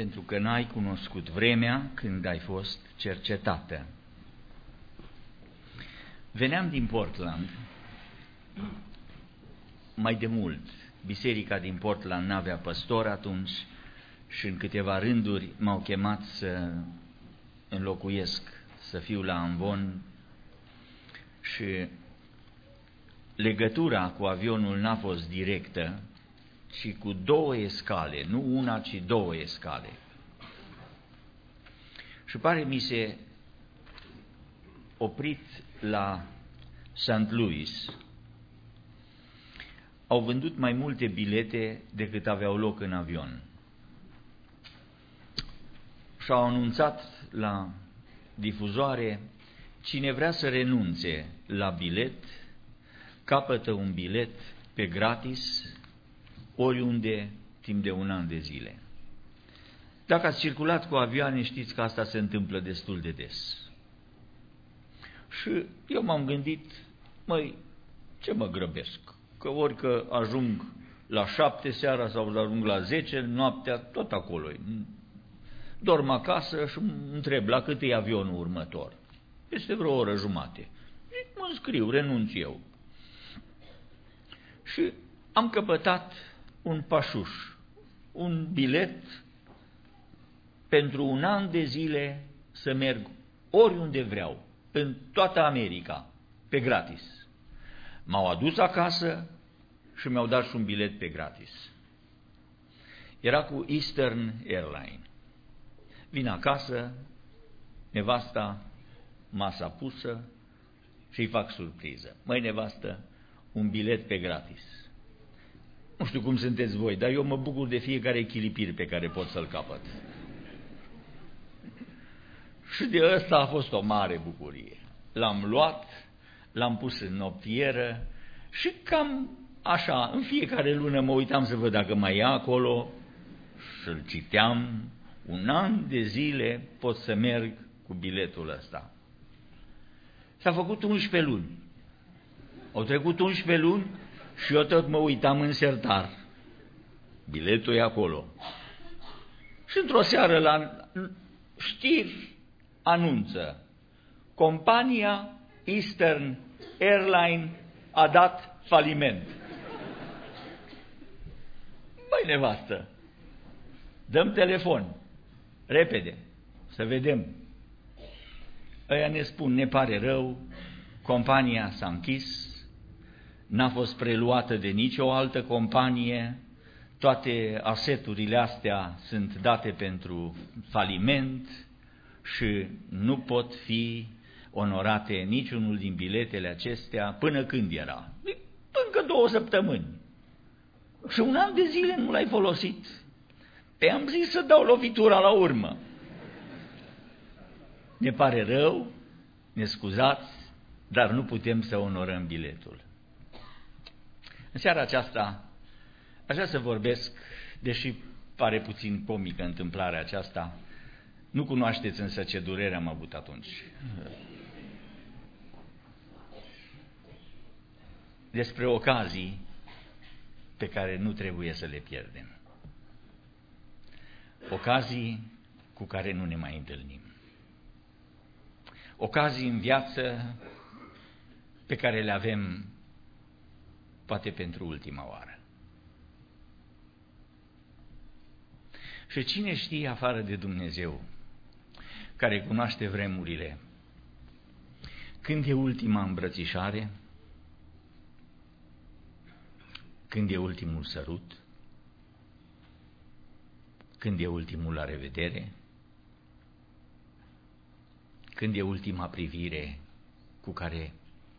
pentru că n-ai cunoscut vremea când ai fost cercetată. Veneam din Portland, mai de mult, biserica din Portland n-avea păstor atunci și în câteva rânduri m-au chemat să înlocuiesc, să fiu la amvon și legătura cu avionul n-a fost directă, ci cu 2 escale, nu una, ci 2 escale. Și pare mi se oprit la St. Louis. Au vândut mai multe bilete decât aveau loc în avion. Și-au anunțat la difuzoare: cine vrea să renunțe la bilet, capătă un bilet pe gratis, oriunde, timp de 1 an de zile. Dacă ați circulat cu avioane, știți că asta se întâmplă destul de des. Și eu m-am gândit, măi, ce mă grăbesc? Că ori că ajung la 7 seara sau ajung la 10 noaptea, tot acolo. Dorm acasă și întreb la cât e avionul următor. Este vreo oră jumate. Și mă înscriu, renunț eu. Și am căpătat un pașuș, un bilet pentru 1 an de zile să merg oriunde vreau, în toată America, pe gratis. M-au adus acasă și mi-au dat și un bilet pe gratis. Era cu Eastern Airline. Vin acasă, nevasta, masa pusă și îi fac surpriză. Măi, nevastă, un bilet pe gratis. Nu știu cum sunteți voi, dar eu mă bucur de fiecare echilipir pe care pot să-l capăt. Și de ăsta a fost o mare bucurie. L-am luat, l-am pus în noptieră și cam așa, în fiecare lună mă uitam să văd dacă mai e acolo și îl citeam. 1 an de zile pot să merg cu biletul ăsta. S-a făcut 11 luni. Au trecut 11 luni și eu tot mă uitam în sertar. Biletul e acolo. Și într-o seară la știri anunță: compania Eastern Airline a dat faliment. Băi, nevastă, dăm telefon, repede, să vedem. Ăia ne spun: ne pare rău, compania s-a închis, n-a fost preluată de nicio altă companie, toate aseturile astea sunt date pentru faliment și nu pot fi onorate niciunul din biletele acestea. Până când era? Încă 2 săptămâni. Și 1 an de zile nu l-ai folosit. Te-am zis să dau lovitura la urmă. Ne pare rău, ne scuzați, dar nu putem să onorăm biletul. În seara aceasta aș vrea să vorbesc, deși pare puțin comică întâmplarea aceasta, nu cunoașteți însă ce durere am avut atunci. Despre ocazii pe care nu trebuie să le pierdem. Ocazii cu care nu ne mai întâlnim. Ocazii în viață pe care le avem poate pentru ultima oară. Și cine știe afară de Dumnezeu, care cunoaște vremurile, când e ultima îmbrățișare, când e ultimul sărut, când e ultimul la revedere, când e ultima privire cu care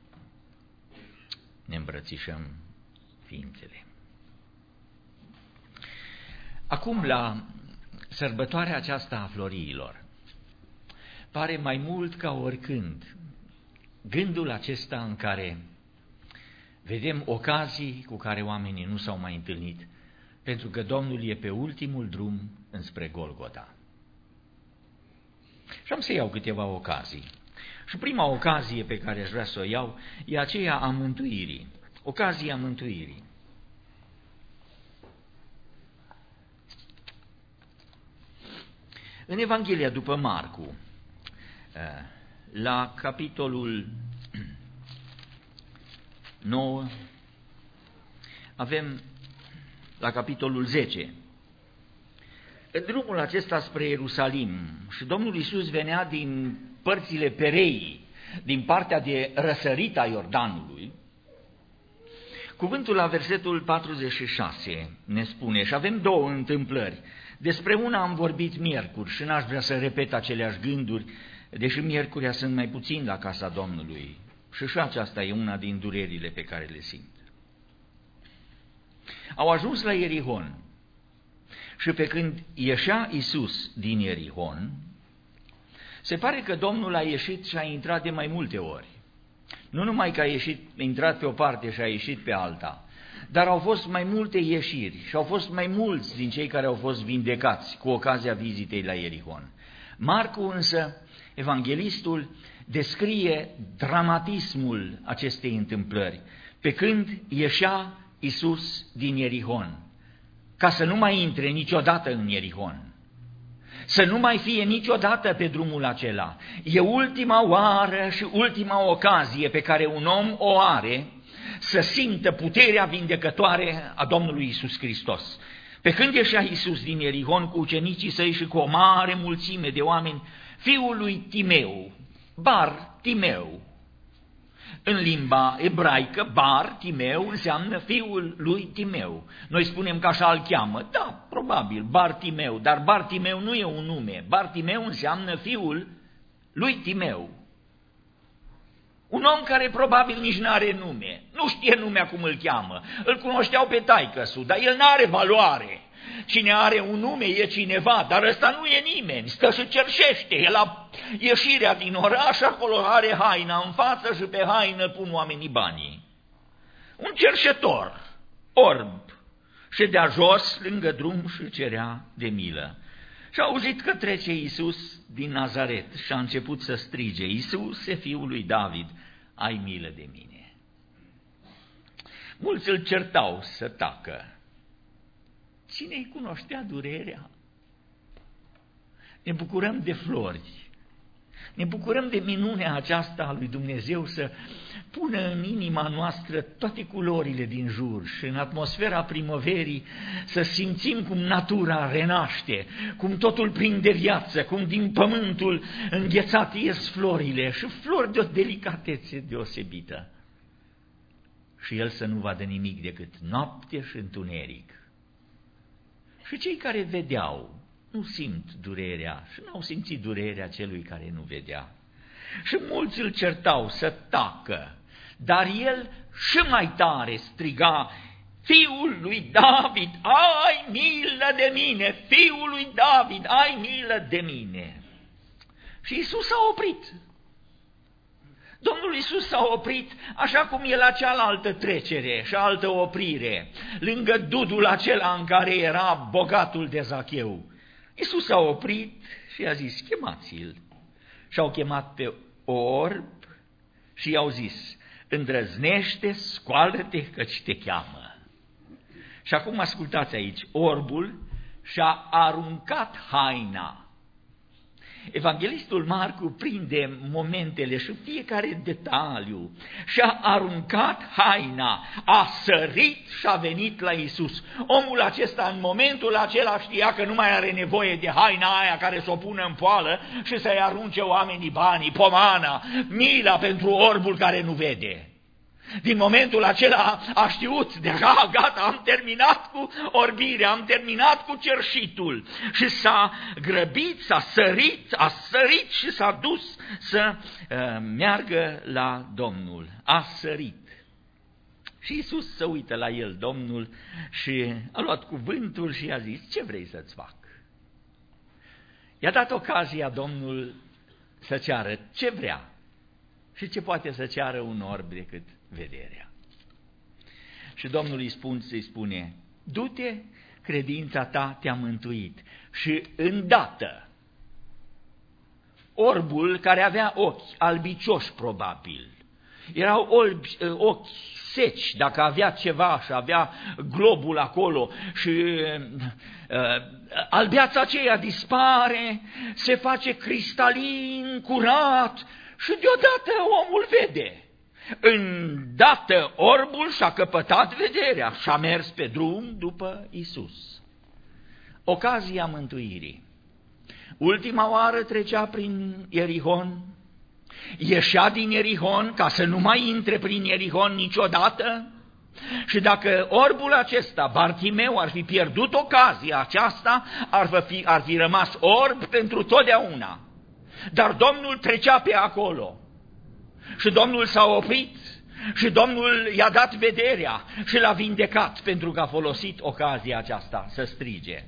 ne îmbrățișăm ființele. Acum, la sărbătoarea aceasta a Floriilor, pare mai mult ca oricând gândul acesta în care vedem ocazii cu care oamenii nu s-au mai întâlnit, pentru că Domnul e pe ultimul drum înspre Golgota. Și am să iau câteva ocazii. Și prima ocazie pe care aș vrea să o iau e aceea a mântuirii. Ocazia mântuirii. În Evanghelia după Marcu, la capitolul 9, avem la capitolul 10, în drumul acesta spre Ierusalim, și Domnul Iisus venea din părțile Pereii, din partea de răsărit a Iordanului. Cuvântul la versetul 46 ne spune, și avem două întâmplări. Despre una am vorbit miercuri și n-aș vrea să repet aceleași gânduri, deși miercurea sunt mai puțin la casa Domnului. Și aceasta e una din durerile pe care le simt. Au ajuns la Ierihon și pe când ieșea Iisus din Ierihon, se pare că Domnul a ieșit și a intrat de mai multe ori. Nu numai că a intrat pe o parte și a ieșit pe alta, dar au fost mai multe ieșiri și au fost mai mulți din cei care au fost vindecați cu ocazia vizitei la Ierihon. Marcu însă, evanghelistul, descrie dramatismul acestei întâmplări, pe când ieșea Iisus din Ierihon, ca să nu mai intre niciodată în Ierihon, să nu mai fie niciodată pe drumul acela. E ultima oară și ultima ocazie pe care un om o are să simtă puterea vindecătoare a Domnului Iisus Hristos. Pe când ieșea Iisus din Ierihon cu ucenicii săi și cu o mare mulțime de oameni, fiul lui Timeu, Bar-Timeu, în limba ebraică, Bar-Timeu înseamnă fiul lui Timeu. Noi spunem că așa îl cheamă, da, probabil, Bar-Timeu, dar Bar-Timeu nu e un nume. Bar-Timeu înseamnă fiul lui Timeu. Un om care probabil nici nu are nume, nu știe numea cum îl cheamă, îl cunoșteau pe taică-su, dar el nu are valoare. Cine are un nume e cineva, dar ăsta nu e nimeni, stă și cerșește. El la ieșirea din oraș, acolo are haina în față și pe haină pun oamenii banii. Un cerșetor, orb, ședea jos lângă drum și cerea de milă. Și a auzit că trece Iisus din Nazaret și a început să strige, Iisuse, fiul lui David, ai milă de mine. Mulți îl certau să tacă. Cine îi cunoștea durerea? Ne bucurăm de flori, ne bucurăm de minunea aceasta a lui Dumnezeu să pună în inima noastră toate culorile din jur și în atmosfera primăverii să simțim cum natura renaște, cum totul prinde viață, cum din pământul înghețat ies florile și flori de o delicatețe deosebită. Și el să nu vadă nimic decât noapte și întuneric. Și cei care vedeau nu simt durerea și n-au simțit durerea celui care nu vedea. Și mulți îl certau să tacă, dar el și mai tare striga, Fiul lui David, ai milă de mine! Fiul lui David, ai milă de mine! Și Iisus s-a oprit. Domnul Iisus s-a oprit așa cum e la cealaltă trecere și altă oprire, lângă dudul acela în care era bogatul de Zacheu. Iisus s-a oprit și a zis, chemați-l. Și-au chemat pe orb și i-au zis, îndrăznește, scoală-te căci te cheamă. Și acum ascultați aici, orbul și-a aruncat haina. Evanghelistul Marcu prinde momentele și fiecare detaliu și-a aruncat haina, a sărit și a venit la Iisus. Omul acesta în momentul acela știa că nu mai are nevoie de haina aia care să o pună în poală și să-i arunce oamenii banii, pomana, mila pentru orbul care nu vede. Din momentul acela a știut, deja gata, am terminat cu orbirea, am terminat cu cerșitul și s-a grăbit, a sărit și s-a dus să meargă la Domnul. A sărit. Și Iisus se uită la el, Domnul, și a luat cuvântul și i-a zis, ce vrei să-ți fac? I-a dat ocazia Domnul să ceară ce vrea. Și ce poate să ceară un orb decât vederea? Și Domnul îi spune, du-te, credința ta te-a mântuit. Și îndată, orbul care avea ochi albicioși probabil, erau ochi seci, dacă avea ceva și avea globul acolo și albeața aceea dispare, se face cristalin, curat și deodată omul vede. Îndată orbul și-a căpătat vederea și a mers pe drum după Iisus. Ocazia mântuirii. Ultima oară trecea prin Ierihon, ieșea din Ierihon ca să nu mai intre prin Ierihon niciodată și dacă orbul acesta, Bartimeu, ar fi pierdut ocazia aceasta, ar fi rămas orb pentru totdeauna. Dar Domnul trecea pe acolo și Domnul s-a oprit și Domnul i-a dat vederea și l-a vindecat pentru că a folosit ocazia aceasta să strige.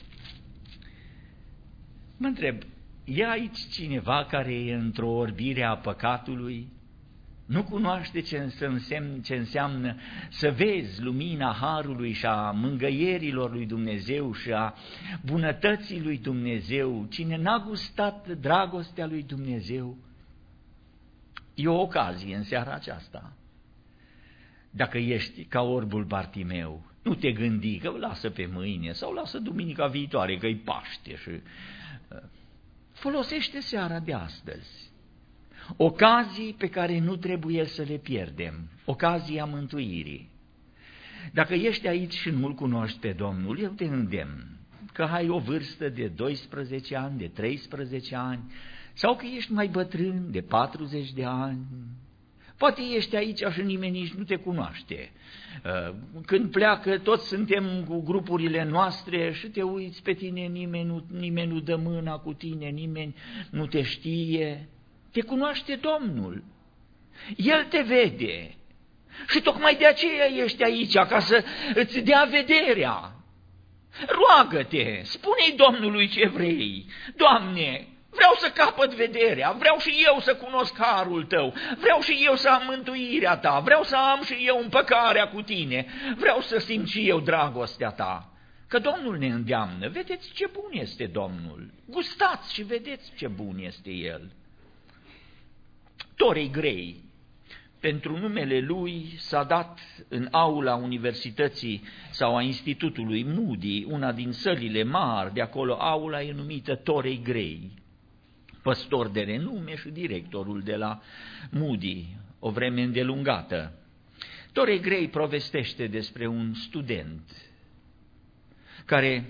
Mă întreb, e aici cineva care e într-o orbire a păcatului? Nu cunoaște ce înseamnă să vezi lumina harului și a mângăierilor lui Dumnezeu și a bunătății lui Dumnezeu? Cine n-a gustat dragostea lui Dumnezeu? E o ocazie în seara aceasta. Dacă ești ca orbul Bartimeu, nu te gândi că lasă pe mâine sau lasă duminica viitoare că-i Paște și folosește seara de astăzi. Ocazii pe care nu trebuie să le pierdem, ocazia mântuirii. Dacă ești aici și nu-L cunoști pe Domnul, eu te îndemn că ai o vârstă de 12 ani, de 13 ani, sau că ești mai bătrân, de 40 de ani. Poate ești aici și nimeni nici nu te cunoaște. Când pleacă, toți suntem cu grupurile noastre și te uiți pe tine, nimeni nu dă mâna cu tine, nimeni nu te știe. Te cunoaște Domnul. El te vede. Și tocmai de aceea ești aici, ca să îți dea vederea. Roagă-te, spune-i Domnului ce vrei. Doamne, vreau să capăt vederea, vreau și eu să cunosc harul Tău, vreau și eu să am mântuirea Ta, vreau să am și eu împăcarea cu Tine, vreau să simt și eu dragostea Ta. Că Domnul ne îndeamnă, vedeți ce bun este Domnul, gustați și vedeți ce bun este El. Torrey Gray, pentru numele lui s-a dat în aula universității sau a institutului Moody, una din sălile mari de acolo, aula e numită Torrey Gray, păstor de renume și directorul de la Moody, o vreme îndelungată. Torrey Gray povestește despre un student care,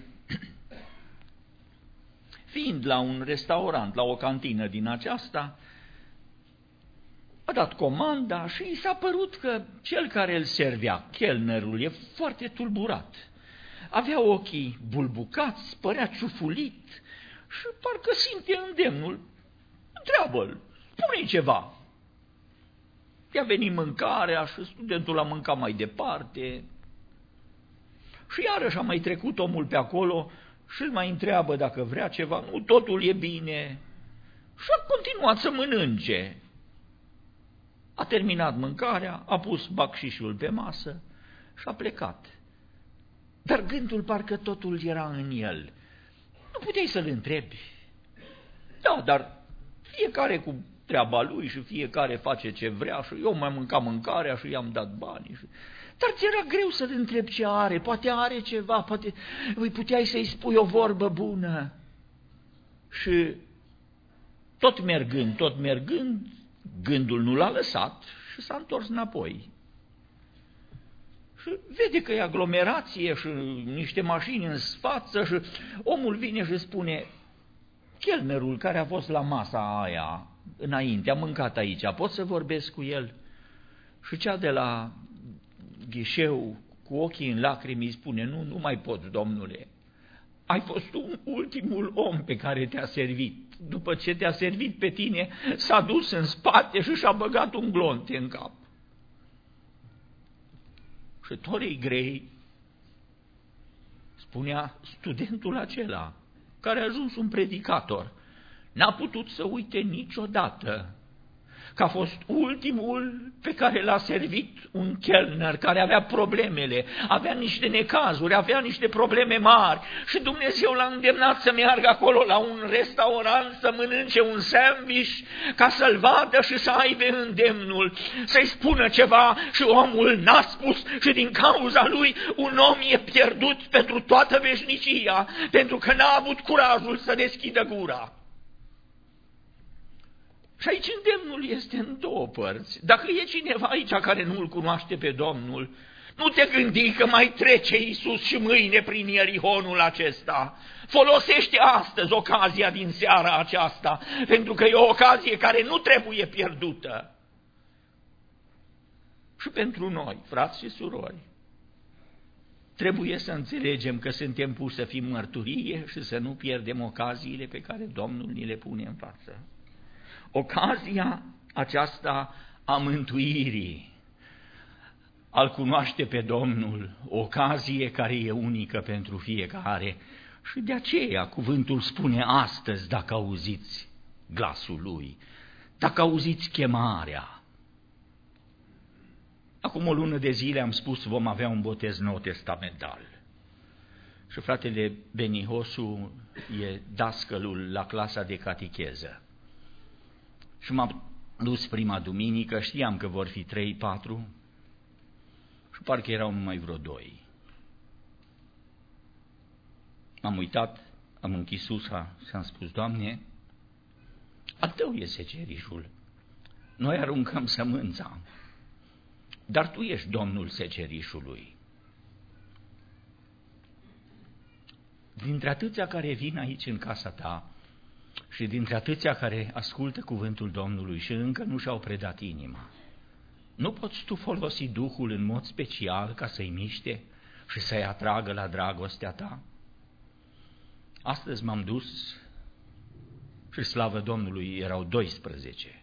fiind la un restaurant, la o cantină din aceasta, a dat comanda și i s-a părut că cel care îl servea, chelnerul, e foarte tulburat. Avea ochii bulbucați, părea ciufulit și parcă simte îndemnul. Întreabă-l, spune-i ceva. I-a venit mâncarea și studentul a mâncat mai departe. Și iarăși a mai trecut omul pe acolo și îl mai întreabă dacă vrea ceva. Nu, totul e bine. Și a continuat să mănânce. A terminat mâncarea, a pus bacșișul pe masă și a plecat. Dar gândul parcă totul era în el. Nu puteai să-l întrebi. Da, dar fiecare cu treaba lui și fiecare face ce vrea și eu mai mâncam mâncarea și i-am dat banii. Dar ți era greu să-l întrebi ce are, poate are ceva, poate puteai să-i spui o vorbă bună. Și tot mergând, gândul nu l-a lăsat și s-a întors înapoi. Și vede că e aglomerație și niște mașini în față și omul vine și spune, chelnerul care a fost la masa aia înainte, a mâncat aici, pot să vorbesc cu el? Și cea de la ghișeu, cu ochii în lacrimi, îi spune, nu mai poți, domnule, ai fost ultimul om pe care te-a servit. După ce te-a servit pe tine, s-a dus în spate și și-a băgat un glonț în cap. Și Torrey Gray spunea, studentul acela, care a ajuns un predicator, n-a putut să uite niciodată că a fost ultimul pe care l-a servit un chelner care avea problemele, avea niște necazuri, avea niște probleme mari și Dumnezeu l-a îndemnat să meargă acolo la un restaurant să mănânce un sandwich ca să-l vadă și să aibă îndemnul, să-i spună ceva și omul n-a spus și din cauza lui un om e pierdut pentru toată veșnicia, pentru că n-a avut curajul să deschidă gura. Și aici îndemnul este în două părți. Dacă e cineva aici care nu-L cunoaște pe Domnul, nu te gândi că mai trece Iisus și mâine prin Ierihonul acesta. Folosește astăzi ocazia din seara aceasta, pentru că e o ocazie care nu trebuie pierdută. Și pentru noi, frați și surori, trebuie să înțelegem că suntem puși să fim mărturie și să nu pierdem ocaziile pe care Domnul ni le pune în față. Ocazia aceasta a mântuirii, al cunoaște pe Domnul, o ocazie care e unică pentru fiecare și de aceea cuvântul spune astăzi, dacă auziți glasul Lui, dacă auziți chemarea. Acum o lună de zile am spus vom avea un botez nou-testamental și fratele Benihosu e dascălul la clasa de catecheză. Și m-am dus prima duminică, știam că vor fi 3-4 și parcă erau numai vreo 2. M-am uitat, am închis ușa și am spus, Doamne, al Tău e secerișul, noi aruncăm sămânța, dar Tu ești Domnul secerișului. Dintre atâția care vin aici în casa Ta, și dintre atâția care ascultă cuvântul Domnului și încă nu și-au predat inima, nu poți tu folosi Duhul în mod special ca să-i miște și să-i atragă la dragostea ta? Astăzi m-am dus și slavă Domnului erau 12.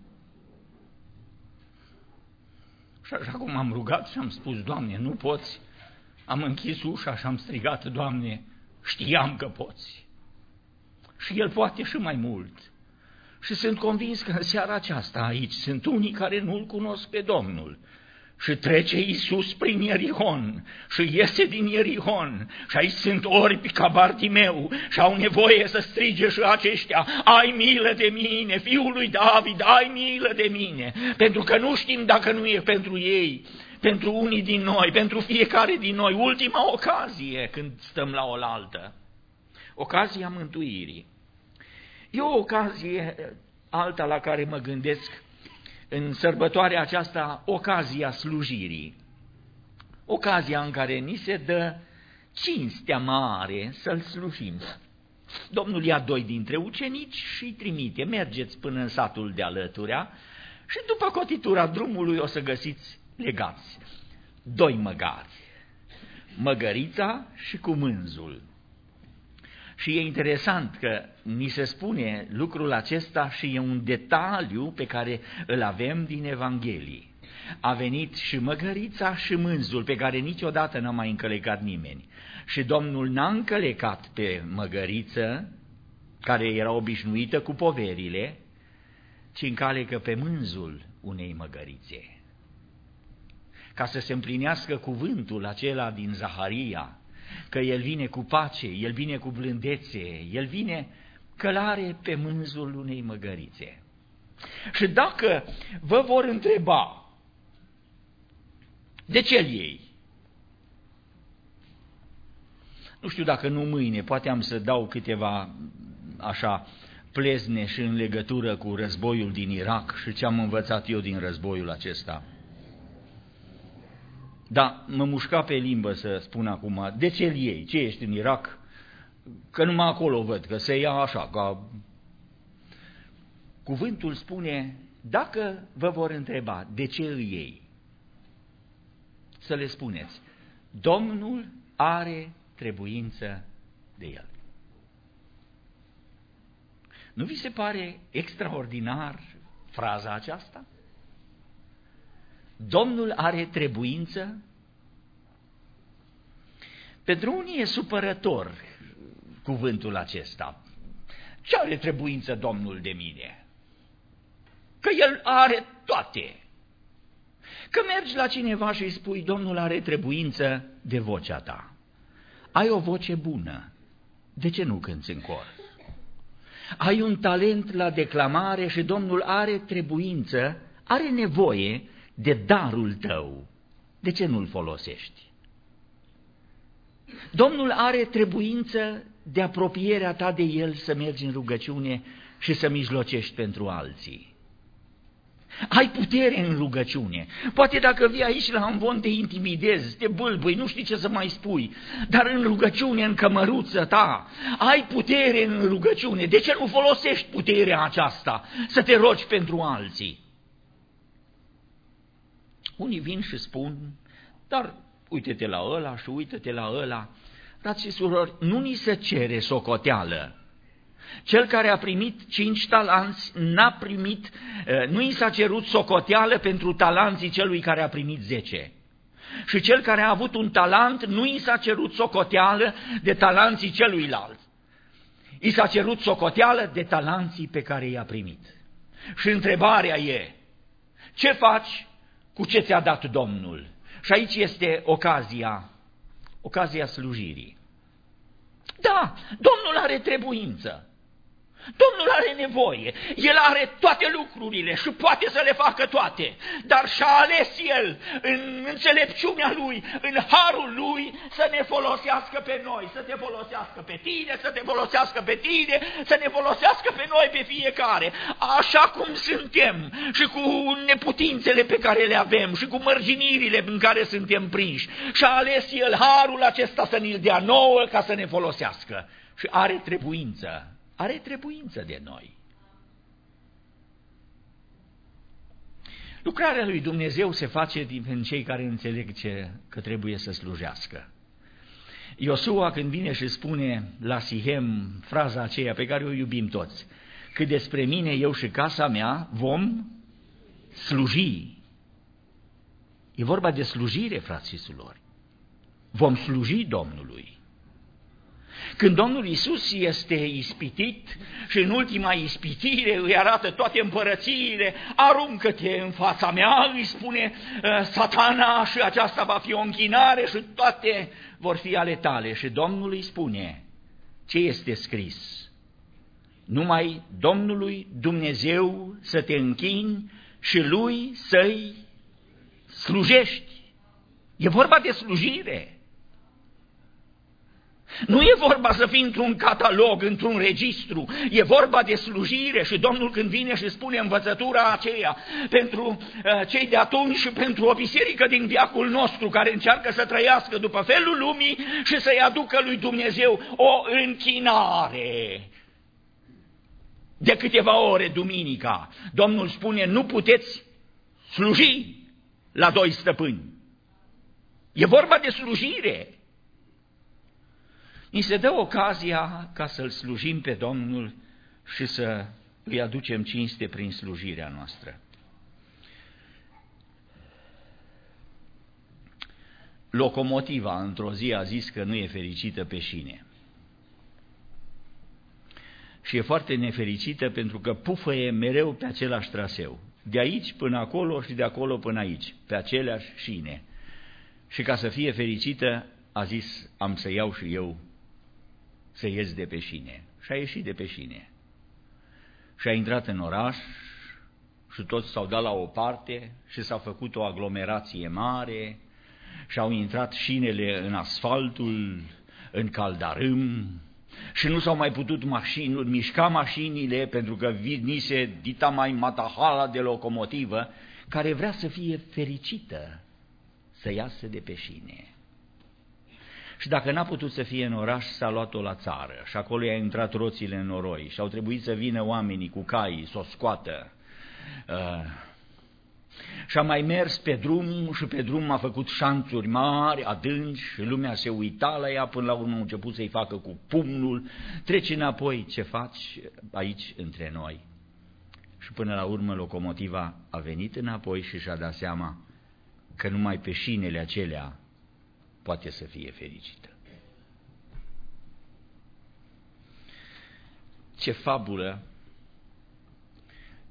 Și așa cum am rugat și am spus, Doamne, nu poți, am închis ușa și am strigat, Doamne, știam că poți. Și El poate și mai mult. Și sunt convins că în seara aceasta aici sunt unii care nu-L cunosc pe Domnul. Și trece Iisus prin Ierihon și iese din Ierihon și aici sunt orbi ca Bartimeu și au nevoie să strige și aceștia, ai milă de mine, fiul lui David, ai milă de mine, pentru că nu știm dacă nu e pentru ei, pentru unii din noi, pentru fiecare din noi, ultima ocazie când stăm la oaltă, ocazia mântuirii. E o ocazie alta la care mă gândesc în sărbătoarea aceasta, ocazia slujirii, ocazia în care ni se dă cinstea mare să-L slujim. Domnul ia 2 dintre ucenici și îi trimite, mergeți până în satul de alăturea și după cotitura drumului o să găsiți legați 2 măgari, măgărița și cumânzul. Și e interesant că ni se spune lucrul acesta și e un detaliu pe care îl avem din Evanghelie. A venit și măgărița și mânzul pe care niciodată n-a mai încălecat nimeni. Și Domnul n-a încălecat pe măgăriță, care era obișnuită cu poverile, ci încalecă pe mânzul unei măgărițe. Ca să se împlinească cuvântul acela din Zaharia, că El vine cu pace, El vine cu blândețe, El vine călare pe mânzul unei măgărițe. Și dacă vă vor întreba, de ce îl iei? Nu știu dacă nu mâine, poate am să dau câteva așa plezne și în legătură cu războiul din Irak și ce am învățat eu din războiul acesta. Da, mă mușca pe limbă să spun acum, de ce îl iei? Ce ești în Irak? Că numai acolo văd, că se ia așa, ca... Cuvântul spune, dacă vă vor întreba, de ce îl iei? Să le spuneți, Domnul are trebuință de el. Nu vi se pare extraordinar fraza aceasta? Domnul are trebuință? Pentru unii e supărător cuvântul acesta. Ce are trebuință Domnul de mine? că El are toate. Că mergi la cineva și îi spui, Domnul are trebuință de vocea ta. Ai o voce bună, de ce nu cânți în cor? Ai un talent la declamare și Domnul are trebuință, are nevoie de darul tău, de ce nu-l folosești? Domnul are trebuință de apropierea ta de El, să mergi în rugăciune și să mijlocești pentru alții. Ai putere în rugăciune. Poate dacă vii aici la amvon te intimidezi, te bâlbâi, nu știi ce să mai spui, dar în rugăciune, în cămăruță ta, ai putere în rugăciune. De ce nu folosești puterea aceasta să te rogi pentru alții? Unii vin și spun, dar uite-te la ăla și uite-te la ăla. Frați și surori, nu ni se cere socoteală. Cel care a primit 5 talanți n-a primit, nu i s-a cerut socoteală pentru talanții celui care a primit 10. Și cel care a avut un talent nu i s-a cerut socoteală de talanții celuilalt. I s-a cerut socoteală de talanții pe care i-a primit. Și întrebarea e, ce faci cu ce ți-a dat Domnul? Și aici este ocazia slujirii. Da, Domnul are trebuință. Domnul are nevoie, El are toate lucrurile și poate să le facă toate, dar și-a ales El, în înțelepciunea Lui, în harul Lui, să ne folosească pe noi, să te folosească pe tine, să te folosească pe tine, să ne folosească pe noi, pe fiecare, așa cum suntem și cu neputințele pe care le avem și cu mărginirile în care suntem prinși. Și-a ales El harul acesta să ne-l dea nouă ca să ne folosească și are trebuință. Are trebuință de noi. Lucrarea lui Dumnezeu se face din cei care înțeleg că trebuie să slujească. Iosua, când vine și spune la Sihem fraza aceea pe care o iubim toți, că despre mine, eu și casa mea vom sluji. E vorba de slujire, frați și surori. Vom sluji Domnului. Când Domnul Iisus este ispitit și în ultima ispitire îi arată toate împărățiile, aruncă-te în fața mea, îi spune Satana, și aceasta va fi o închinare și toate vor fi ale tale. Și Domnul îi spune, ce este scris? Numai Domnului Dumnezeu să te închini și Lui să-i slujești. E vorba de slujire. Nu e vorba să fii într-un catalog, într-un registru, e vorba de slujire și Domnul când vine și spune învățătura aceea pentru cei de atunci și pentru o biserică din veacul nostru care încearcă să trăiască după felul lumii și să-i aducă lui Dumnezeu o închinare. De câteva ore duminica, Domnul spune, nu puteți sluji la 2 stăpâni. E vorba de slujire. Ni se dă ocazia ca să-L slujim pe Domnul și să îi aducem cinste prin slujirea noastră. Locomotiva într-o zi a zis că nu e fericită pe șine. Și e foarte nefericită pentru că pufăie mereu pe același traseu. De aici până acolo și de acolo până aici, pe aceleași șine. Și ca să fie fericită, a zis, am să iau și eu să ies de pe șine. Și a ieșit de pe șine. Și a intrat în oraș și toți s-au dat la o parte și s-a făcut o aglomerație mare și au intrat șinele în asfaltul, în caldarâm și nu s-au mai putut mișca mașinile pentru că venise dita mai matahala de locomotivă care vrea să fie fericită să iasă de pe șine. Și dacă n-a putut să fie în oraș, s-a luat-o la țară și acolo i-a intrat roțile în noroi și au trebuit să vină oamenii cu caii să o scoată. Și a mai mers pe drum și pe drum a făcut șanțuri mari, adânci și lumea se uita la ea, până la urmă a început să-i facă cu pumnul, treci înapoi, ce faci aici între noi? Și până la urmă locomotiva a venit înapoi și și-a dat seama că numai pe șinele acelea poate să fie fericită. Ce fabulă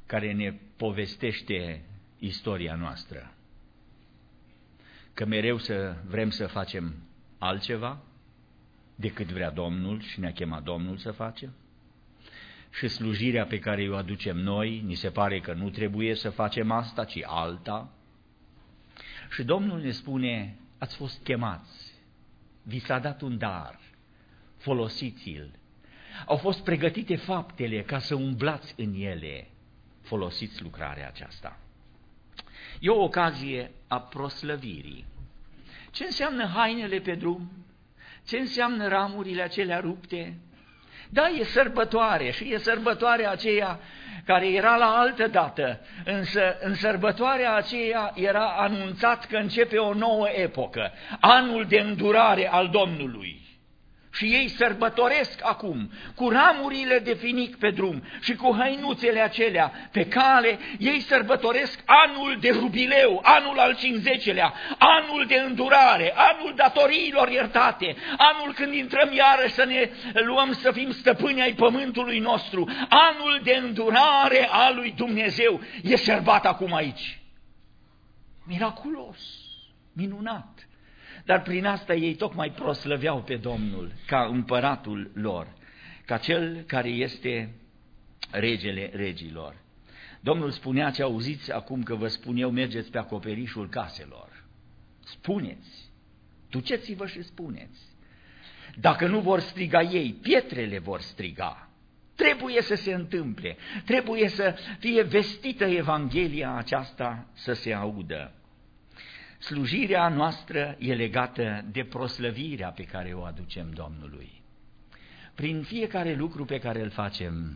care ne povestește istoria noastră. Că mereu vrem să facem altceva decât vrea Domnul și ne-a chemat Domnul să facem. Și slujirea pe care o aducem noi, ni se pare că nu trebuie să facem asta, ci alta. Și Domnul ne spune, ați fost chemați, vi s-a dat un dar, folosiți-l. Au fost pregătite faptele ca să umblați în ele, folosiți lucrarea aceasta. E o ocazie a proslăvirii. Ce înseamnă hainele pe drum? Ce înseamnă ramurile acelea rupte? Da, e sărbătoare și e sărbătoarea aceea care era la altă dată, însă în sărbătoarea aceea era anunțat că începe o nouă epocă, anul de îndurare al Domnului. Și ei sărbătoresc acum, cu ramurile de finic pe drum și cu hăinuțele acelea pe cale, ei sărbătoresc anul de jubileu, anul al 50-lea, anul de îndurare, anul datoriilor iertate, anul când intrăm iarăși să ne luăm să fim stăpâni ai pământului nostru, anul de îndurare al lui Dumnezeu e sărbat acum aici. Miraculos, minunat. Dar prin asta ei tocmai proslăveau pe Domnul ca împăratul lor, ca cel care este regele regilor. Domnul spunea, ce auziți acum că vă spun eu, mergeți pe acoperișul caselor. Spuneți, duceți-vă și spuneți. Dacă nu vor striga ei, pietrele vor striga. Trebuie să se întâmple, trebuie să fie vestită Evanghelia aceasta să se audă. Slujirea noastră e legată de proslăvirea pe care o aducem Domnului. Prin fiecare lucru pe care îl facem,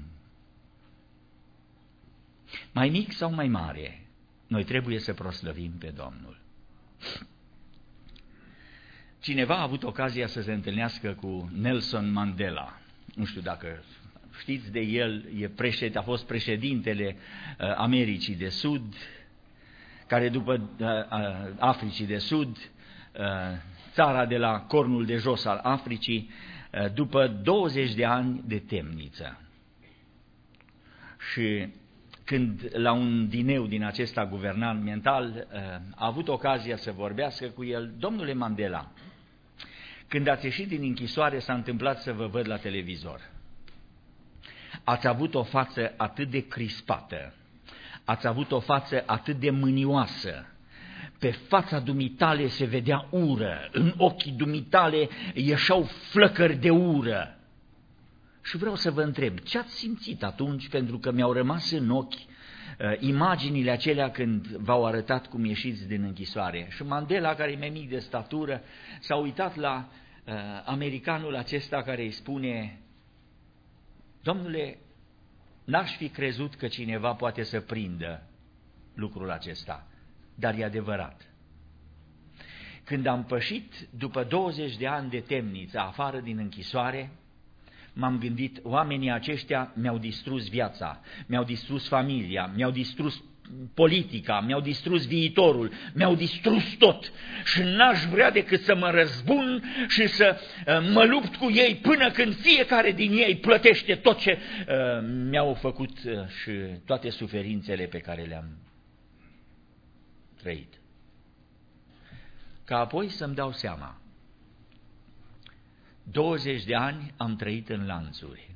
mai mic sau mai mare, noi trebuie să proslăvim pe Domnul. Cineva a avut ocazia să se întâlnească cu Nelson Mandela. Nu știu dacă știți de el, a fost președintele Americii de Sud, care după Africii de Sud, țara de la cornul de jos al Africii, după 20 de ani de temniță. Și când la un dineu din acesta guvernamental a avut ocazia să vorbească cu el, domnule Mandela, când ați ieșit din închisoare s-a întâmplat să vă văd la televizor. Ați avut o față atât de crispată, ați avut o față atât de mânioasă, pe fața dumitale se vedea ură, în ochii dumitale ieșeau flăcări de ură. Și vreau să vă întreb, ce ați simțit atunci, pentru că mi-au rămas în ochi imaginile acelea când v-au arătat cum ieșiți din închisoare. Și Mandela, care e mai mic de statură, s-a uitat la americanul acesta care îi spune, domnule, n-aș fi crezut că cineva poate să prindă lucrul acesta, dar e adevărat. Când am pășit după 20 de ani de temniță afară din închisoare, m-am gândit, oamenii aceștia mi-au distrus viața, mi-au distrus familia, mi-au distrus politica, mi-au distrus viitorul, mi-au distrus tot și n-aș vrea decât să mă răzbun și să mă lupt cu ei până când fiecare din ei plătește tot ce mi-au făcut și toate suferințele pe care le-am trăit. Ca apoi să-mi dau seama, 20 de ani am trăit în lanțuri.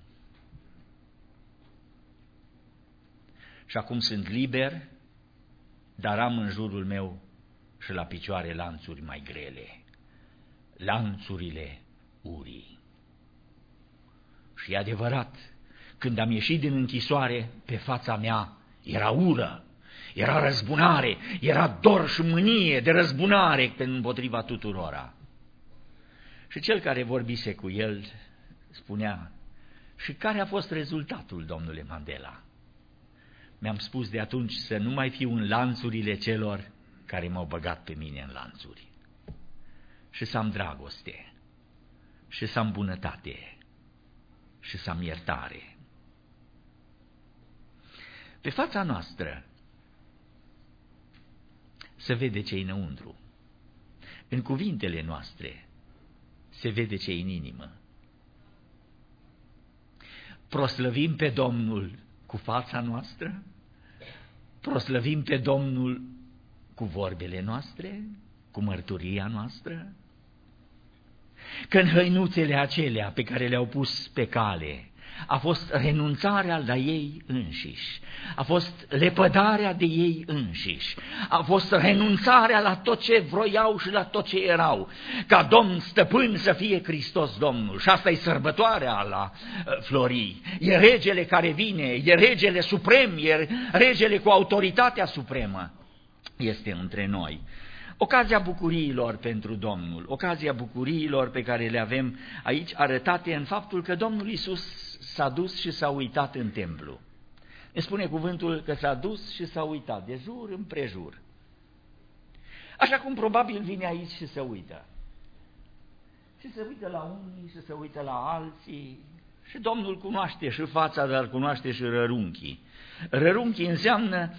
Și acum sunt liber, dar am în jurul meu și la picioare lanțuri mai grele, lanțurile urii. Și e adevărat, când am ieșit din închisoare, pe fața mea era ură, era răzbunare, era dor și mânie de răzbunare împotriva tuturora. Și cel care vorbise cu el spunea, și care a fost rezultatul, domnule Mandela? Mi-am spus de atunci să nu mai fiu în lanțurile celor care m-au băgat pe mine în lanțuri. Și să am dragoste, și să am bunătate, și să am iertare. Pe fața noastră se vede ce-i înăuntru. În cuvintele noastre se vede ce-i în inimă. Proslăvim pe Domnul cu fața noastră proslăvim pe Domnul cu vorbele noastre, cu mărturia noastră? Că în hăinuțele acelea pe care le-au pus pe cale a fost renunțarea la ei înșiși, a fost lepădarea de ei înșiși, a fost renunțarea la tot ce vroiau și la tot ce erau, ca Domn stăpân să fie Hristos Domnul. Și asta e sărbătoarea la Florii. E regele care vine, e regele suprem, e regele cu autoritatea supremă. Este între noi. Ocazia bucuriilor pentru Domnul, ocazia bucuriilor pe care le avem aici arătate în faptul că Domnul Iisus s-a dus și s-a uitat în templu. Ne spune cuvântul că s-a dus și s-a uitat de jur împrejur. Așa cum probabil vine aici și se uită. Și se uită la unii și se uită la alții. Și Domnul cunoaște și fața, dar cunoaște și rărunchii. Rărunchii înseamnă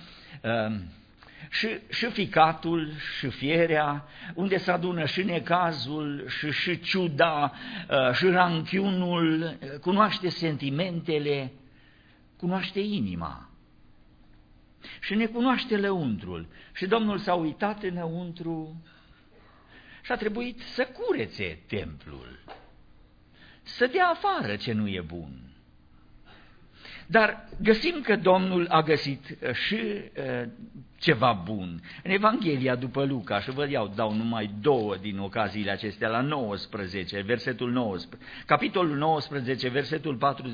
și ficatul, și fierea, unde se adună și necazul, și ciuda, și ranchiunul, cunoaște sentimentele, cunoaște inima și ne cunoaște lăuntrul. Și Domnul s-a uitat înăuntru și a trebuit să curețe templul, să dea afară ce nu e bun. Dar găsim că Domnul a găsit și ceva bun. În Evanghelia după Luca, și vă dau numai 2 din ocaziile acestea, la 19, versetul 19, capitolul 19, versetul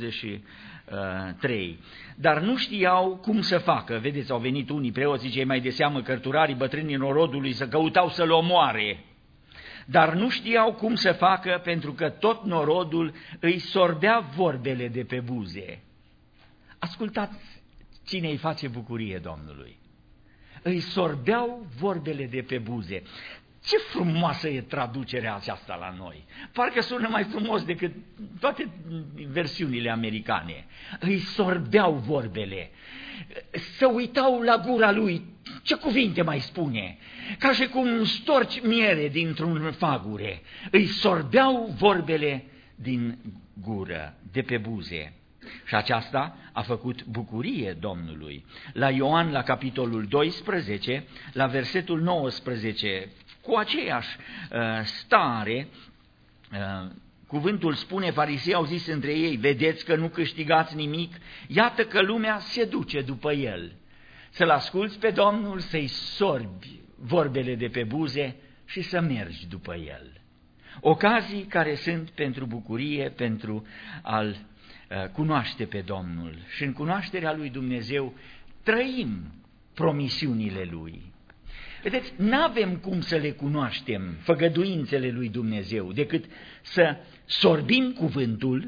43. Dar nu știau cum să facă. Vedeți, au venit unii preoții, cei mai de seamă cărturarii, bătrânii norodului, să căutau să-l omoare. Dar nu știau cum să facă, pentru că tot norodul îi sorbea vorbele de pe buze. Ascultați cine îi face bucurie Domnului. Îi sorbeau vorbele de pe buze. Ce frumoasă e traducerea aceasta la noi. Parcă sună mai frumos decât toate versiunile americane. Îi sorbeau vorbele. Se uitau la gura lui. Ce cuvinte mai spune? Ca și cum storci miere dintr-un fagure. Îi sorbeau vorbele din gură, de pe buze. Și aceasta a făcut bucurie Domnului. La Ioan, la capitolul 12, la versetul 19, cu aceeași stare, cuvântul spune, farisei au zis între ei, vedeți că nu câștigați nimic, iată că lumea se duce după el. Să-l asculți pe Domnul, să-i sorbi vorbele de pe buze și să mergi după el. Ocazii care sunt pentru bucurie, pentru a-l cunoaște pe Domnul. Și în cunoașterea lui Dumnezeu trăim promisiunile lui. Vedeți, n-avem cum să le cunoaștem, făgăduințele lui Dumnezeu, decât să sorbim cuvântul,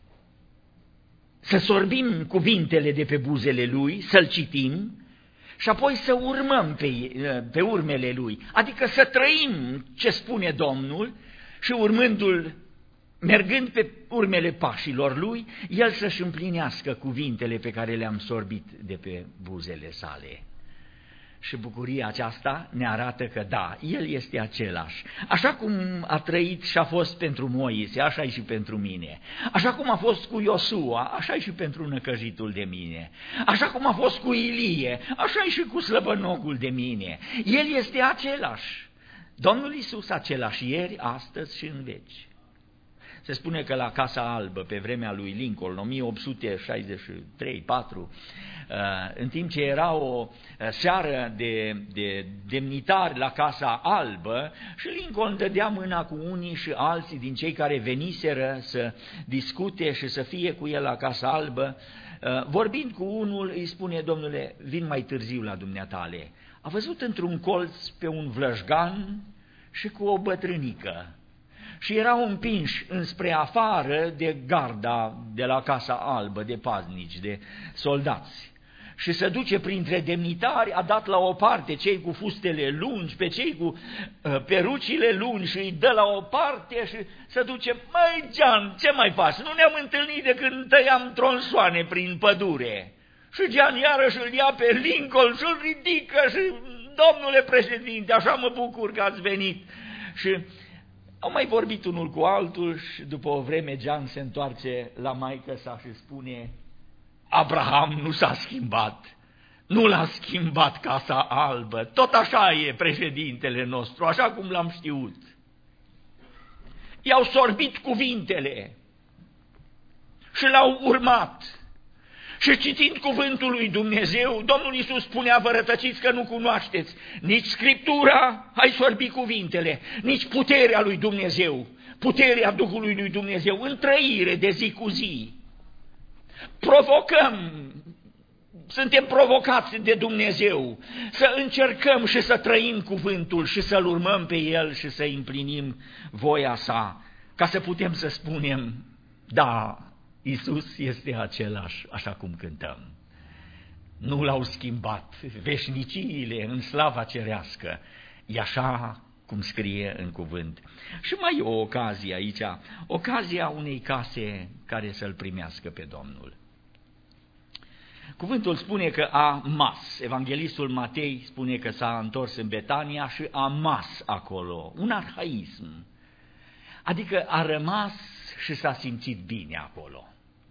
să sorbim cuvintele de pe buzele lui, să-l citim și apoi să urmăm pe urmele lui, adică să trăim ce spune Domnul și urmându-l, mergând pe urmele pașilor lui, el să-și împlinească cuvintele pe care le-am sorbit de pe buzele sale. Și bucuria aceasta ne arată că da, el este același. Așa cum a trăit și a fost pentru Moise, așa e și pentru mine. Așa cum a fost cu Iosua, așa e și pentru năcăjitul de mine. Așa cum a fost cu Ilie, așa e și cu slăbănogul de mine. El este același. Domnul Iisus același ieri, astăzi și în veci. Se spune că la Casa Albă, pe vremea lui Lincoln, 1863-4, în timp ce era o seară de demnitari la Casa Albă, și Lincoln dădea mâna cu unii și alții din cei care veniseră să discute și să fie cu el la Casa Albă, vorbind cu unul, îi spune, domnule, vin mai târziu la dumneatale. A văzut într-un colț pe un vlășgan și cu o bătrânică. Și erau împinși înspre afară de garda de la Casa Albă, de paznici, de soldați. Și se duce printre demnitari, a dat la o parte cei cu fustele lungi, pe cei cu perucile lungi și îi dă la o parte și se duce, măi Gian, ce mai faci? Nu ne-am întâlnit de când tăiam tronsoane prin pădure. Și Gian iarăși îl ia pe Lincoln și îl ridică și, domnule președinte, așa mă bucur că ați venit. Și au mai vorbit unul cu altul și după o vreme Gian se întoarce la maică sa și spune, Abraham nu s-a schimbat, Nu l-a schimbat Casa Albă, tot așa e președintele nostru, așa cum l-am știut. I-au sorbit cuvintele și l-au urmat. Și citind cuvântul lui Dumnezeu, Domnul Iisus spunea, vă rătăciți că nu cunoașteți nici Scriptura, ai sorbit cuvintele, nici puterea lui Dumnezeu, puterea Duhului lui Dumnezeu, în trăire de zi cu zi. Suntem provocați de Dumnezeu să încercăm și să trăim cuvântul și să-L urmăm pe El și să împlinim voia Sa, ca să putem să spunem, da, Iisus este același, așa cum cântăm. Nu l-au schimbat veșniciile în slava cerească, e așa cum scrie în cuvânt. Și mai e o ocazie aici, ocazia unei case care să-L primească pe Domnul. Cuvântul spune că a mas, evanghelistul Matei spune că s-a întors în Betania și a mas acolo, un arhaism, adică a rămas și s-a simțit bine acolo.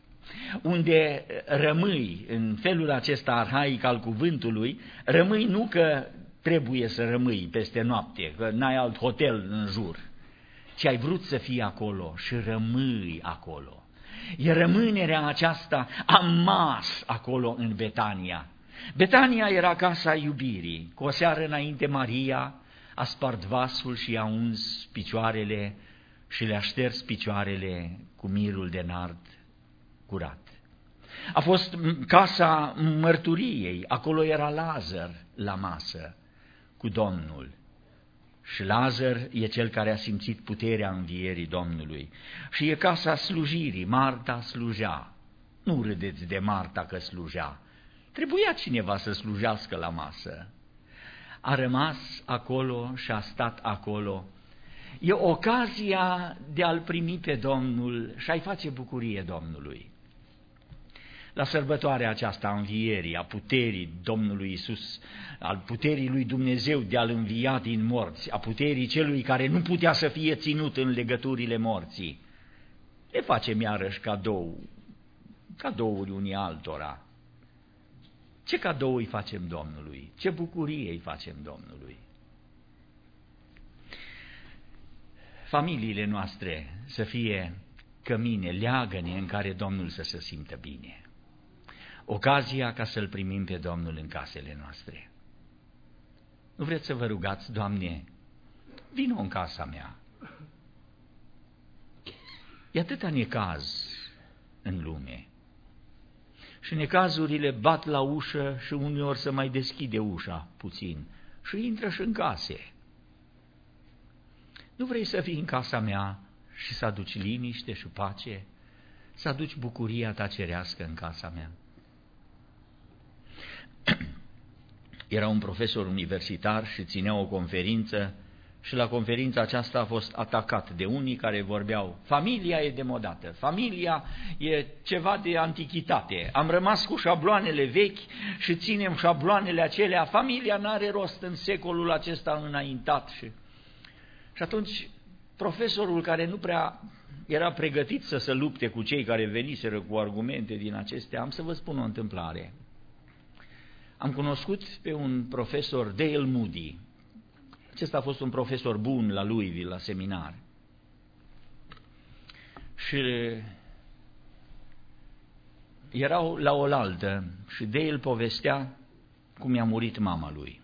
Unde rămâi, în felul acesta arhaic al cuvântului, rămâi nu că trebuie să rămâi peste noapte, că n-ai alt hotel în jur, ci ai vrut să fii acolo și rămâi acolo. E rămânerea aceasta, am mas acolo în Betania. Betania era casa iubirii. Cu o seară înainte Maria a spart vasul și i-a uns picioarele și le-a șters picioarele cu mirul de nard curat. A fost casa mărturiei, acolo era Lazar la masă cu Domnul. Și Lazar e cel care a simțit puterea învierii Domnului. Și e casa slujirii, Marta slujea. Nu râdeți de Marta că slujea. Trebuia cineva să slujească la masă. A rămas acolo și a stat acolo. E ocazia de a-L primi pe Domnul și a-i face bucurie Domnului. La sărbătoarea aceasta a învierii, a puterii Domnului Iisus, al puterii lui Dumnezeu de a-L învia din morți, a puterii celui care nu putea să fie ținut în legăturile morții, le facem iarăși cadouri unii altora. Ce cadou îi facem Domnului? Ce bucurie îi facem Domnului? Familiile noastre să fie cămine, leagăne în care Domnul să se simtă bine. Ocazia ca să-L primim pe Domnul în casele noastre. Nu vreți să vă rugați, Doamne, vino în casa mea. E atâta necaz în lume. Și necazurile bat la ușă și uneori se mai deschide ușa puțin și intră și în case. Nu vrei să vii în casa mea și să aduci liniște și pace, să aduci bucuria ta cerească în casa mea? Era un profesor universitar și ținea o conferință și la conferința aceasta a fost atacat de unii care vorbeau, familia e demodată, familia e ceva de antichitate, am rămas cu șabloanele vechi și ținem șabloanele acelea, familia n-are rost în secolul acesta înaintat. Și atunci profesorul, care nu prea era pregătit să se lupte cu cei care veniseră cu argumente din acestea, am să vă spun o întâmplare. Am cunoscut pe un profesor, Dale Moody. Acesta a fost un profesor bun la Louisville, la seminar. Și erau la oaltă și Dale povestea cum i-a murit mama lui.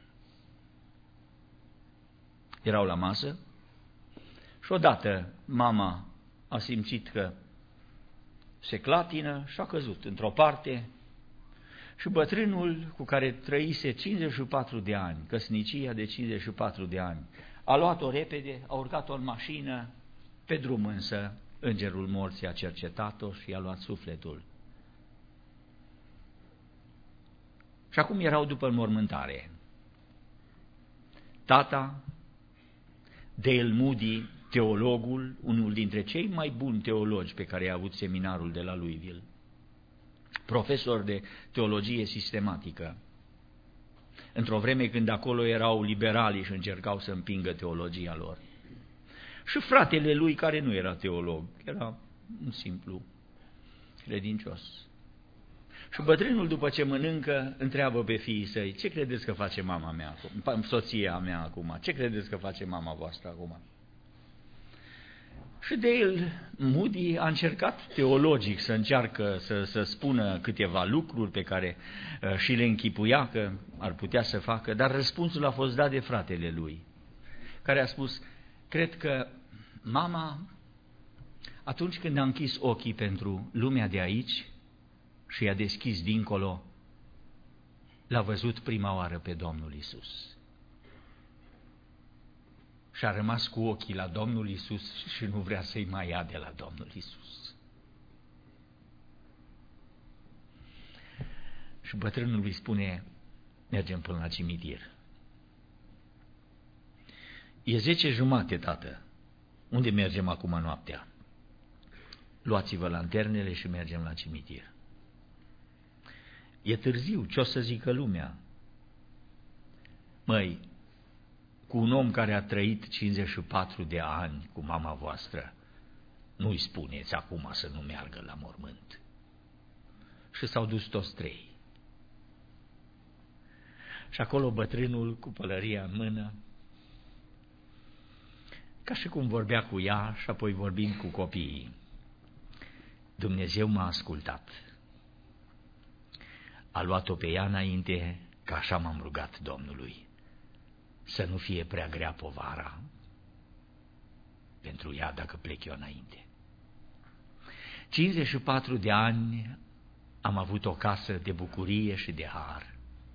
Erau la masă și odată mama a simțit că se clatină și a căzut într-o parte. Și bătrânul cu care trăise 54 de ani, căsnicia de 54 de ani, a luat-o repede, a urcat-o în mașină, pe drum însă îngerul morții a cercetat-o și i-a luat sufletul. Și acum erau după înmormântare. Tata, Dale Moody, teologul, unul dintre cei mai buni teologi pe care i-a avut seminarul de la Louisville, profesor de teologie sistematică, într-o vreme când acolo erau liberali și încercau să împingă teologia lor. Și fratele lui, care nu era teolog, era un simplu credincios. Și bătrânul, după ce mănâncă, întreabă pe fiii săi: ce credeți că face mama mea acum, soția mea acum? Ce credeți că face mama voastră acum? Și Dale Moody a încercat teologic să spună câteva lucruri pe care și le închipuia că ar putea să facă, dar răspunsul a fost dat de fratele lui, care a spus: cred că mama, atunci când a închis ochii pentru lumea de aici și i-a deschis dincolo, l-a văzut prima oară pe Domnul Iisus. Și a rămas cu ochii la Domnul Iisus și nu vrea să-i mai ia de la Domnul Iisus. Și bătrânul îi spune: mergem până la cimitir. E 10:30, tată. Unde mergem acum noaptea? Luați-vă lanternele și mergem la cimitir. E târziu, ce o să zică lumea? Măi, cu un om care a trăit 54 de ani cu mama voastră, nu-i spuneți acum să nu meargă la mormânt. Și s-au dus toți trei. Și acolo bătrânul, cu pălăria în mână, ca și cum vorbea cu ea și apoi vorbind cu copiii: Dumnezeu m-a ascultat. A luat-o pe ea înainte, că așa m-am rugat Domnului, să nu fie prea grea povara pentru ea dacă plec eu înainte. 54 de ani am avut o casă de bucurie și de har.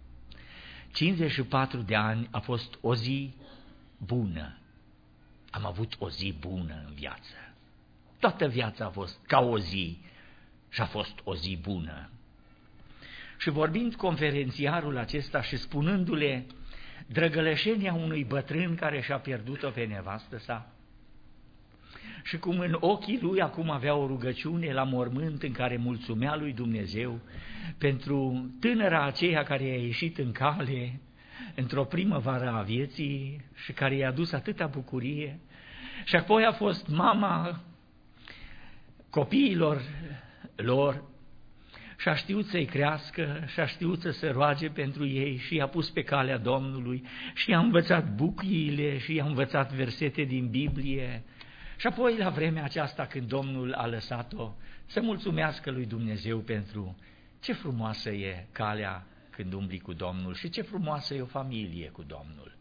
54 de ani a fost o zi bună. Am avut o zi bună în viață. Toată viața a fost ca o zi și a fost o zi bună. Și vorbind conferențiarul acesta și spunându-le drăgălășenia unui bătrân care și-a pierdut-o pe nevastă sa, și cum în ochii lui acum avea o rugăciune la mormânt în care mulțumea lui Dumnezeu pentru tânăra aceea care i-a ieșit în cale într-o primăvară a vieții și care i-a adus atâta bucurie, și apoi a fost mama copiilor lor și a știut să-i crească și a știut să se roage pentru ei și i-a pus pe calea Domnului și i-a învățat bucliile și i-a învățat versete din Biblie. Și apoi, la vremea aceasta, când Domnul a lăsat-o, să mulțumească lui Dumnezeu pentru ce frumoasă e calea când umbli cu Domnul și ce frumoasă e o familie cu Domnul.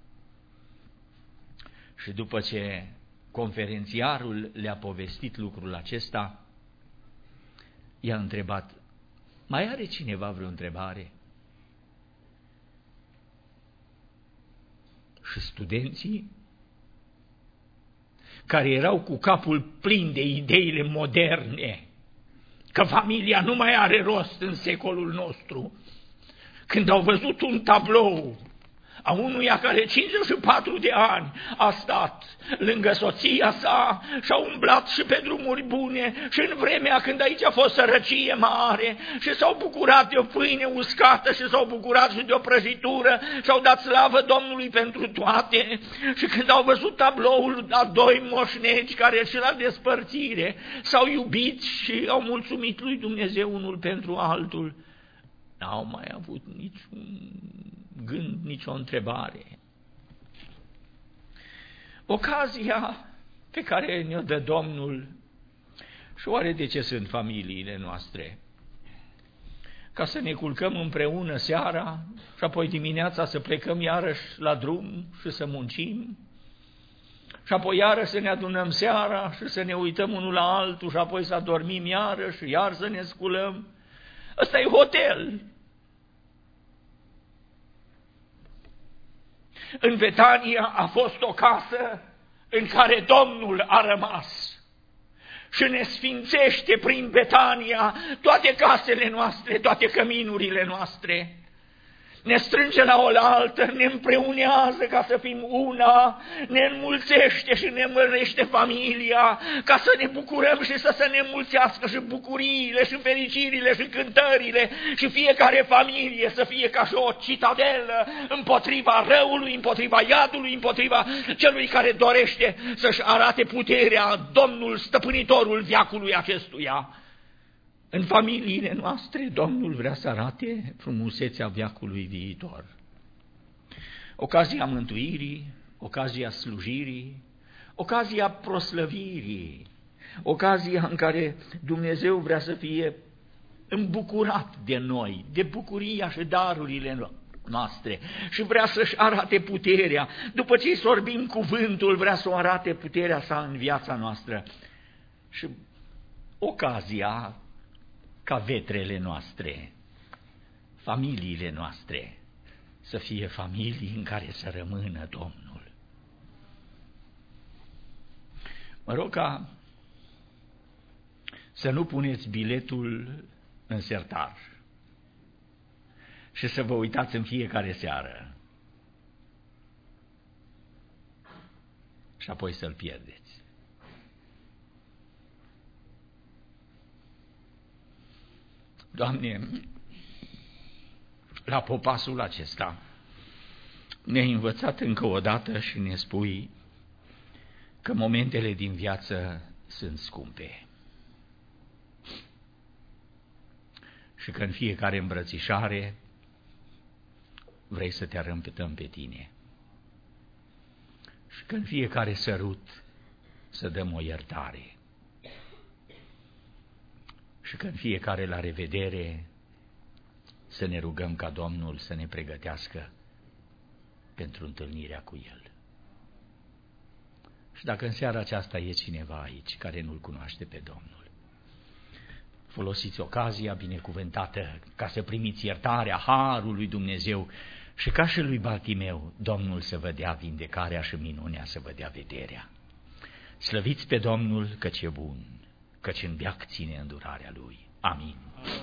Și după ce conferențiarul le-a povestit lucrul acesta, i-a întrebat: mai are cineva vreo întrebare? Și studenții, care erau cu capul plin de ideile moderne, că familia nu mai are rost în secolul nostru, când au văzut un tablou a unuia care 54 de ani a stat lângă soția sa și a umblat și pe drumuri bune și în vremea când aici a fost sărăcie mare și s-au bucurat de o pâine uscată și s-au bucurat și de o prăjitură și au dat slavă Domnului pentru toate, și când au văzut tabloul a doi moșnegi care și la despărțire s-au iubit și au mulțumit lui Dumnezeu unul pentru altul, n-au mai avut niciun gând, nicio întrebare. Ocazia pe care ne-o dă Domnul, și oare de ce sunt familiile noastre? Ca să ne culcăm împreună seara și apoi dimineața să plecăm iarăși la drum și să muncim, și apoi iarăși să ne adunăm seara și să ne uităm unul la altul și apoi să adormim iarăși, iar să ne sculăm. Ăsta e hotel. În Betania a fost o casă în care Domnul a rămas și ne sfințește prin Betania toate casele noastre, toate căminurile noastre. Ne strânge la oaltă, ne împreunează ca să fim una, ne înmulțește și ne înmărește familia, ca să ne bucurăm și să ne înmulțească și bucuriile și fericirile și cântările, și fiecare familie să fie ca și o citadelă împotriva răului, împotriva iadului, împotriva celui care dorește să-și arate puterea, Domnul stăpânitorul veacului acestuia. În familiile noastre, Domnul vrea să arate frumusețea veacului viitor. Ocazia mântuirii, ocazia slujirii, ocazia proslăvirii, ocazia în care Dumnezeu vrea să fie îmbucurat de noi, de bucuria și darurile noastre și vrea să-și arate puterea. După ce îi sorbim cuvântul, vrea să o arate puterea sa în viața noastră. Și ocazia ca vetrele noastre, familiile noastre, să fie familii în care să rămână Domnul. Mă rog ca să nu puneți biletul în sertar și să vă uitați în fiecare seară și apoi să-l pierdeți. Doamne, la popasul acesta ne-ai învățat încă o dată și ne spui că momentele din viață sunt scumpe și că în fiecare îmbrățișare vrei să te arătăm pe tine și că în fiecare sărut să dăm o iertare și că în fiecare la revedere să ne rugăm ca Domnul să ne pregătească pentru întâlnirea cu El. Și dacă în seara aceasta e cineva aici care nu-L cunoaște pe Domnul, folosiți ocazia binecuvântată ca să primiți iertarea, harul lui Dumnezeu și ca și lui Bartimeu, Domnul să vă dea vindecarea și minunea să vă dea vederea. Slăviți pe Domnul căci e bun, căci în veac ține îndurarea Lui. Amin.